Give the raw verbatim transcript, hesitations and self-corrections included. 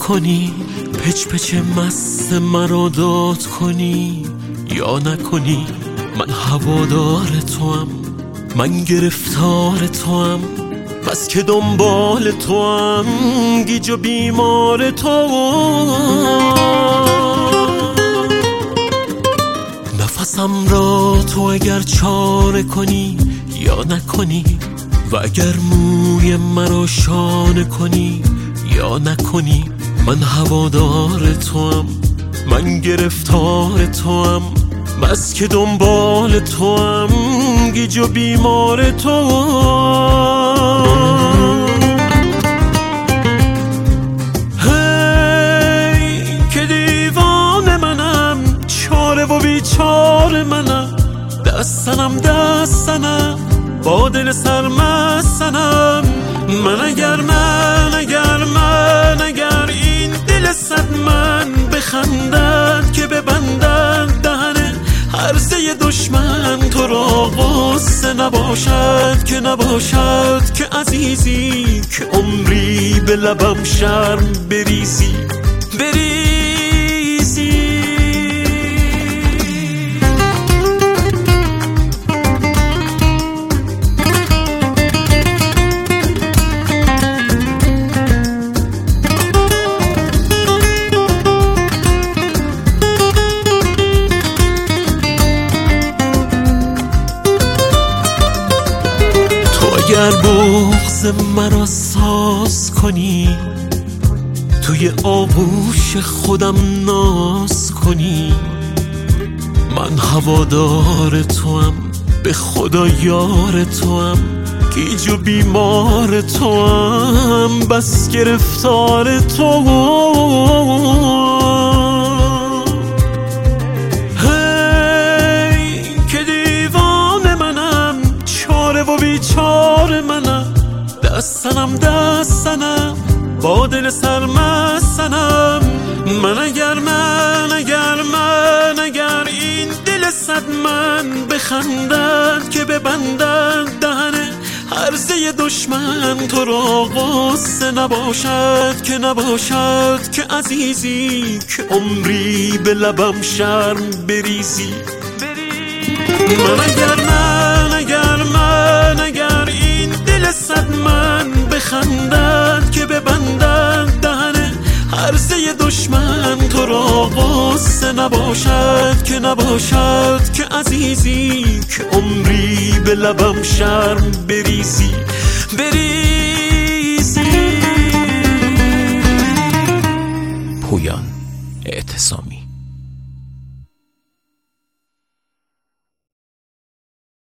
نکنی پچ پچ مست مرا داد کنی، یا نکنی من هوادار توام، من گرفتار توام، بس که دنبال توام، گیج و بیمار توام. نفسم را تو اگر چاره کنی یا نکنی، و اگر موی مرا شانه کنی یا نکنی، من هوادار توام، من گرفتار توام، بس که دنبال توام، گیج و بیمار توام. هی که دیوانه منم، چاره و بیچاره منم، دستنم دستنم با دل سرمستنم. من اگر من اگر من اگر این دل صد من بخندد که ببندد دهن هرزه دشمن، تو را غصه نباشد که نباشد که عزیزی، که عمری به لبم شرم بریزی بریزی. اگر بغض مرا ساز کنی، توی آغوش خودم ناز کنی، من هوادار توام، به خدا یار توام، گیج و بیمار توام، بس گرفتار توام. و بیچاره منم، دستنم دستنم با دل سرمستنم. من اگر من اگر من اگر این دل صد من بخندد که ببندد دهن هرزه دشمن، تو را غصه نباشد که نباشد که عزیزی، که عمری به لبم شرم بریزی. من اگر من اگر من اگر این دل صد من بخندد که ببندد دهن هرزه دشمن، تو را غصه نباشد که نباشد که عزیزی، که عمری به لبم شرم بریزی بریزی.